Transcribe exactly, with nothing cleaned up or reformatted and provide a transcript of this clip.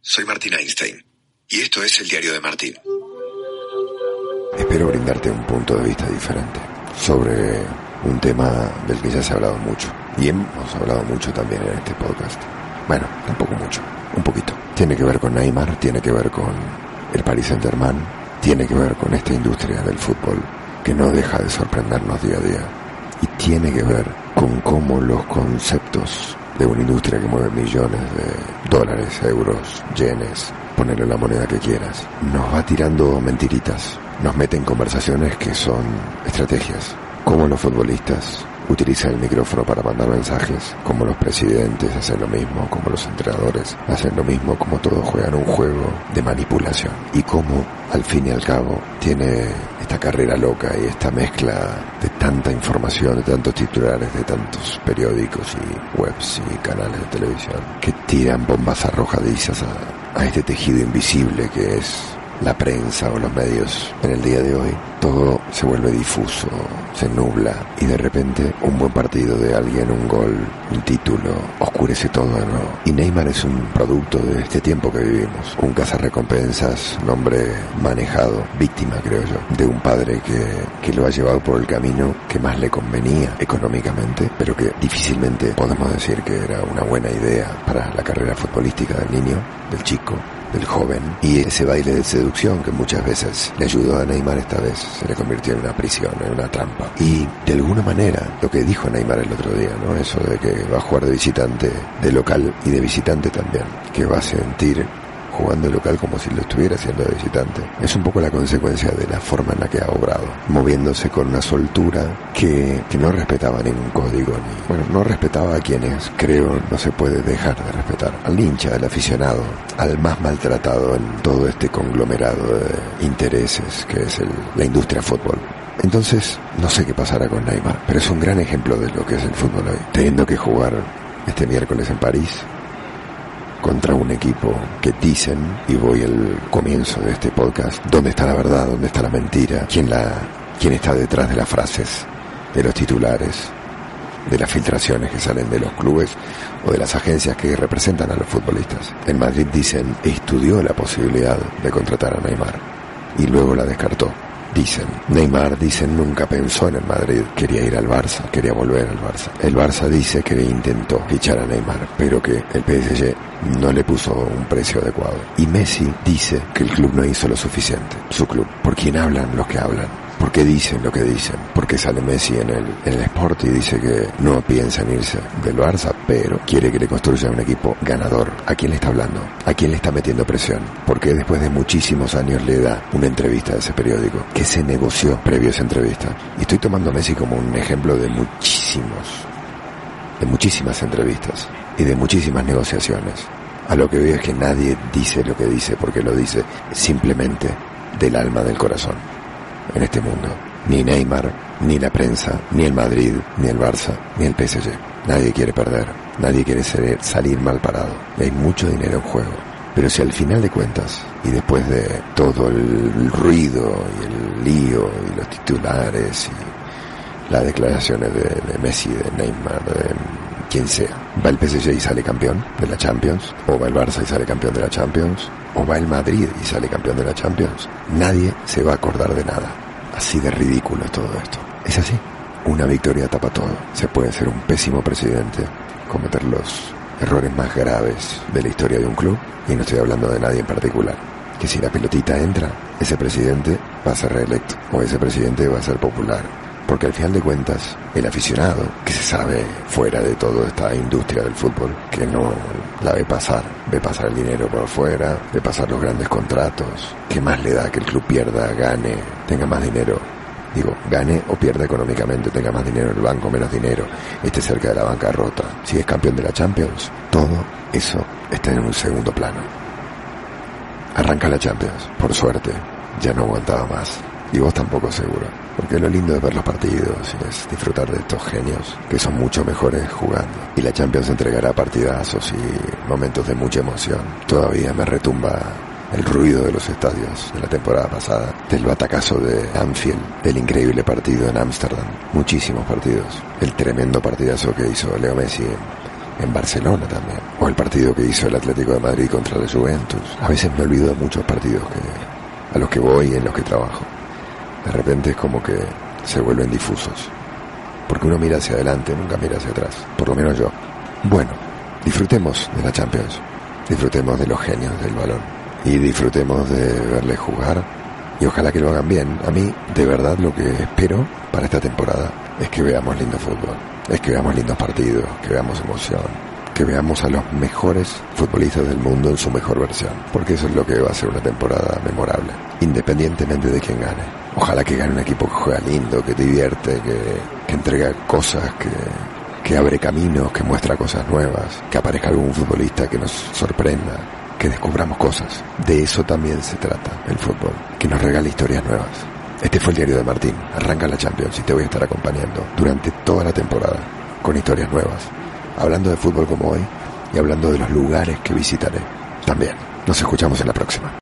Soy Martín Einstein y esto es el Diario de Martín. Espero brindarte un punto de vista diferente sobre un tema del que ya se ha hablado mucho. Y hemos hablado mucho también en este podcast. Bueno, tampoco mucho, un poquito. Tiene que ver con Neymar, tiene que ver con el Paris Saint-Germain, tiene que ver con esta industria del fútbol que no deja de sorprendernos día a día. Y tiene que ver con cómo los conceptos de una industria que mueve millones de dólares, euros, yenes, ponerle la moneda que quieras, nos va tirando mentiritas, nos mete en conversaciones que son estrategias. Cómo los futbolistas utilizan el micrófono para mandar mensajes, como los presidentes hacen lo mismo, como los entrenadores hacen lo mismo, como todos juegan un juego de manipulación. Y cómo, al fin y al cabo, tiene esta carrera loca y esta mezcla de tanta información, de tantos titulares, de tantos periódicos y webs y canales de televisión, que tiran bombas arrojadizas a, a este tejido invisible que es la prensa o los medios en el día de hoy. Todo se vuelve difuso, se nubla y de repente un buen partido de alguien, un gol, un título, oscurece todo de nuevo. Y Neymar es un producto de este tiempo que vivimos, un cazarrecompensas, un hombre manejado, víctima creo yo, de un padre que, que lo ha llevado por el camino que más le convenía económicamente, pero que difícilmente podemos decir que era una buena idea para la carrera futbolística del niño, del chico, del joven. Y ese baile de seducción que muchas veces le ayudó a Neymar, esta vez se le convirtió en una prisión, en una trampa. Y de alguna manera, lo que dijo Neymar el otro día, ¿no? Eso de que va a jugar de visitante, de local y de visitante también, que va a sentir jugando de local como si lo estuviera haciendo de visitante. Es un poco la consecuencia de la forma en la que ha obrado, moviéndose con una soltura que, que no respetaba ningún código, ni, bueno, no respetaba a quienes creo no se puede dejar de respetar. Al hincha, al aficionado, al más maltratado en todo este conglomerado de intereses que es el, la industria fútbol. Entonces, no sé qué pasará con Neymar, pero es un gran ejemplo de lo que es el fútbol hoy. Teniendo que jugar este miércoles en París contra un equipo que dicen, y voy al comienzo de este podcast, ¿dónde está la verdad? ¿Dónde está la mentira? ¿Quién la, quién está detrás de las frases, de los titulares, de las filtraciones que salen de los clubes o de las agencias que representan a los futbolistas? En Madrid dicen, estudió la posibilidad de contratar a Neymar y luego la descartó. Dicen, Neymar, dicen, nunca pensó en el Madrid, quería ir al Barça, quería volver al Barça. El Barça dice que intentó fichar a Neymar, pero que el P S G no le puso un precio adecuado. Y Messi dice que el club no hizo lo suficiente, su club. ¿Por quién hablan los que hablan? ¿Por qué dicen lo que dicen? Porque sale Messi en el, en el Sport y dice que no piensa en irse del Barça, pero quiere que le construya un equipo ganador. ¿A quién le está hablando? ¿A quién le está metiendo presión? Porque después de muchísimos años le da una entrevista a ese periódico que se negoció previo a esa entrevista. Y estoy tomando a Messi como un ejemplo de muchísimos, de muchísimas entrevistas y de muchísimas negociaciones. A lo que veo es que nadie dice lo que dice porque lo dice simplemente del alma, del corazón. En este mundo, ni Neymar, ni la prensa, ni el Madrid, ni el Barça, ni el P S G. Nadie quiere perder, nadie quiere ser, salir mal parado. Y hay mucho dinero en juego. Pero si al final de cuentas, y después de todo el ruido y el lío y los titulares y las declaraciones de, de Messi, de Neymar, de quien sea, va el P S G y sale campeón de la Champions, o va el Barça y sale campeón de la Champions, o va el Madrid y sale campeón de la Champions, nadie se va a acordar de nada. Así de ridículo es todo esto. Es así. Una victoria tapa todo. Se puede ser un pésimo presidente, cometer los errores más graves de la historia de un club, y no estoy hablando de nadie en particular, que si la pelotita entra, ese presidente va a ser reelecto, o ese presidente va a ser popular. Porque al final de cuentas, el aficionado, que se sabe fuera de toda esta industria del fútbol, que no la ve pasar, ve pasar el dinero por fuera, ve pasar los grandes contratos, ¿qué más le da que el club pierda, gane, tenga más dinero? Digo, gane o pierda económicamente, tenga más dinero en el banco, menos dinero, esté cerca de la bancarrota, si es campeón de la Champions, todo eso está en un segundo plano. Arranca la Champions, por suerte, ya no aguantaba más. Y vos tampoco seguro, porque lo lindo de ver los partidos es disfrutar de estos genios que son mucho mejores jugando. Y la Champions entregará partidazos y momentos de mucha emoción. Todavía me retumba el ruido de los estadios de la temporada pasada, del batacazo de Anfield, del increíble partido en Ámsterdam, muchísimos partidos, el tremendo partidazo que hizo Leo Messi en, en Barcelona también, o el partido que hizo el Atlético de Madrid contra la Juventus. A veces me olvido de muchos partidos que, a los que voy y en los que trabajo. De repente es como que se vuelven difusos, porque uno mira hacia adelante, nunca mira hacia atrás, por lo menos yo. Bueno, disfrutemos de la Champions, disfrutemos de los genios del balón y disfrutemos de verles jugar, y ojalá que lo hagan bien. A mí, de verdad, lo que espero para esta temporada es que veamos lindo fútbol, es que veamos lindos partidos, que veamos emoción, que veamos a los mejores futbolistas del mundo en su mejor versión, porque eso es lo que va a ser una temporada memorable, independientemente de quién gane. Ojalá que gane un equipo que juega lindo, que te divierte, que, que entrega cosas, que, que abre caminos, que muestra cosas nuevas, que aparezca algún futbolista que nos sorprenda, que descubramos cosas. De eso también se trata el fútbol, que nos regale historias nuevas. Este fue el Diario de Martín. Arranca la Champions y te voy a estar acompañando durante toda la temporada con historias nuevas, hablando de fútbol como hoy y hablando de los lugares que visitaré también. Nos escuchamos en la próxima.